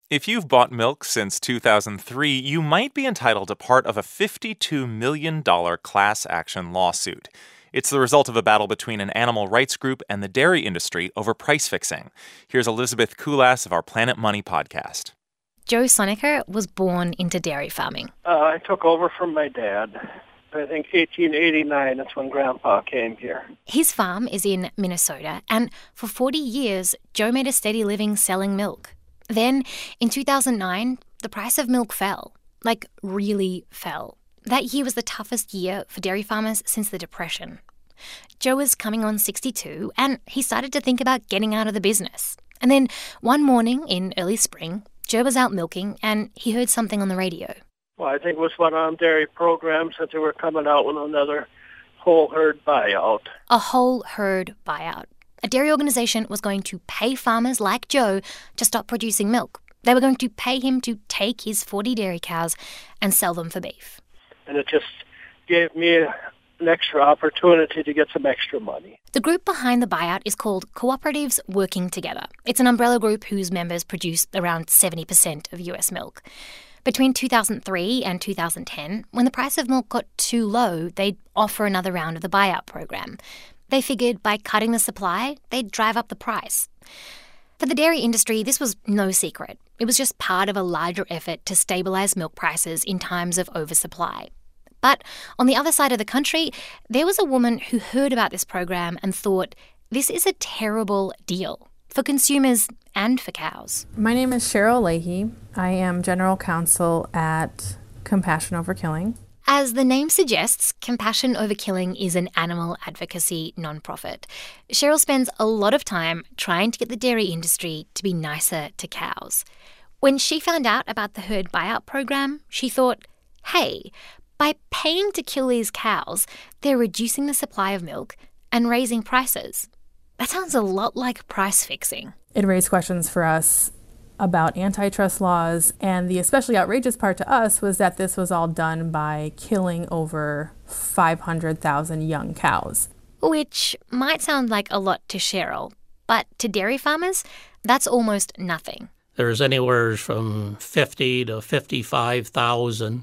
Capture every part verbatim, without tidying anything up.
If you've bought milk since two thousand three, you might be entitled to part of a fifty-two million dollars class action lawsuit. It's the result of a battle between an animal rights group and the dairy industry over price fixing. Here's Elizabeth Kulas of our Planet Money podcast. Joe Sonecker was born into dairy farming. Uh, I took over from my dad. I think eighteen eighty-nine, that's when Grandpa came here. His farm is in Minnesota, and for forty years, Joe made a steady living selling milk. Then, in two thousand nine, the price of milk fell. Like, really fell. That year was the toughest year for dairy farmers since the Depression. Joe was coming on sixty-two, and he started to think about getting out of the business. And then, one morning in early spring, Joe was out milking, and he heard something on the radio. Well, I think it was one of them dairy programs that they were coming out with another whole herd buyout. A whole herd buyout. A dairy organization was going to pay farmers like Joe to stop producing milk. They were going to pay him to take his forty dairy cows and sell them for beef. And it just gave me an extra opportunity to get some extra money. The group behind the buyout is called Cooperatives Working Together. It's an umbrella group whose members produce around seventy percent of U S milk. Between two thousand three and two thousand ten, when the price of milk got too low, they'd offer another round of the buyout program. They figured by cutting the supply, they'd drive up the price. For the dairy industry, this was no secret. It was just part of a larger effort to stabilise milk prices in times of oversupply. But on the other side of the country, there was a woman who heard about this program and thought, this is a terrible deal for consumers and for cows. My name is Cheryl Leahy. I am general counsel at Compassion Over Killing. As the name suggests, Compassion Over Killing is an animal advocacy nonprofit. Cheryl spends a lot of time trying to get the dairy industry to be nicer to cows. When she found out about the herd buyout program, she thought, hey, by paying to kill these cows, they're reducing the supply of milk and raising prices. That sounds a lot like price fixing. It raised questions for us about antitrust laws, and the especially outrageous part to us was that this was all done by killing over five hundred thousand young cows. Which might sound like a lot to Cheryl, but to dairy farmers, that's almost nothing. There's anywhere from fifty to fifty-five thousand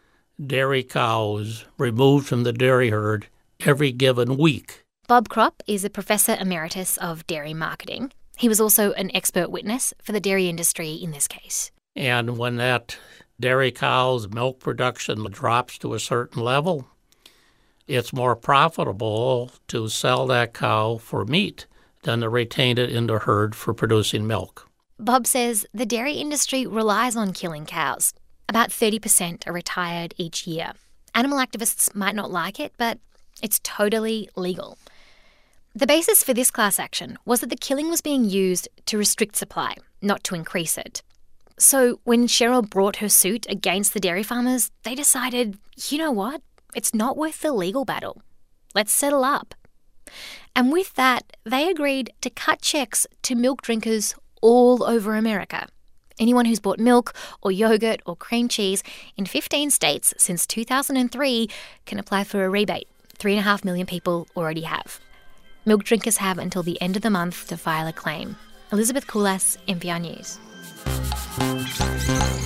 dairy cows removed from the dairy herd every given week. Bob Kropp is a professor emeritus of dairy marketing. He was also an expert witness for the dairy industry in this case. And when that dairy cow's milk production drops to a certain level, it's more profitable to sell that cow for meat than to retain it in the herd for producing milk. Bob says the dairy industry relies on killing cows. About thirty percent are retired each year. Animal activists might not like it, but it's totally legal. The basis for this class action was that the killing was being used to restrict supply, not to increase it. So when Cheryl brought her suit against the dairy farmers, they decided, you know what? It's not worth the legal battle. Let's settle up. And with that, they agreed to cut checks to milk drinkers all over America. Anyone who's bought milk or yogurt or cream cheese in fifteen states since two thousand three can apply for a rebate. Three and a half million people already have. Milk drinkers have until the end of the month to file a claim. Elizabeth Kulas, N P R News.